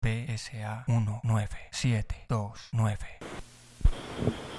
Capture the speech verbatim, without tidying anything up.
P S A uno nueve siete dos nueve.